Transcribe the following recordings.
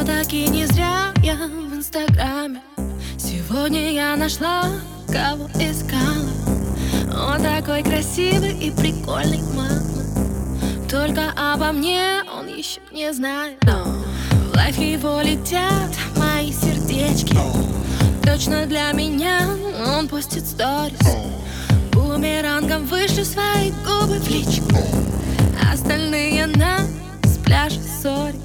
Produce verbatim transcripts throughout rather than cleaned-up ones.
таки не зря я в инстаграме. Сегодня я нашла, кого искала. Он такой красивый и прикольный, мама. Только обо мне он еще не знает, но в лайф его летят мои сердечки. Точно для меня он постит сторис. Бумерангом вышлю свои губы в личку. Остальные на с пляжа сори.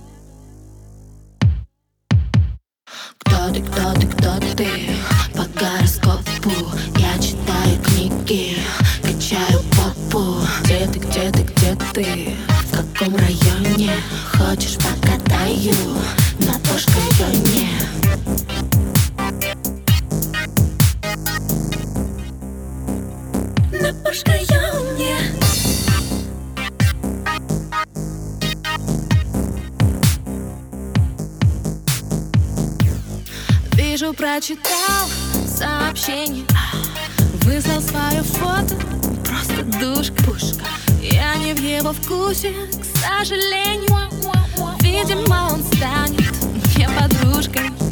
Кто ты, кто ты, кто ты? По гороскопу я читаю книги, качаю попу. Где ты, где ты, где ты? В каком районе? Хочешь, покатаю на Porsche-Кайоне? На Porsche-Кайоне. Вижу, прочитал сообщение, выслал свое фото, просто душка, пушка. Я не в его вкусе, к сожалению. Видимо, он станет мне подружкой.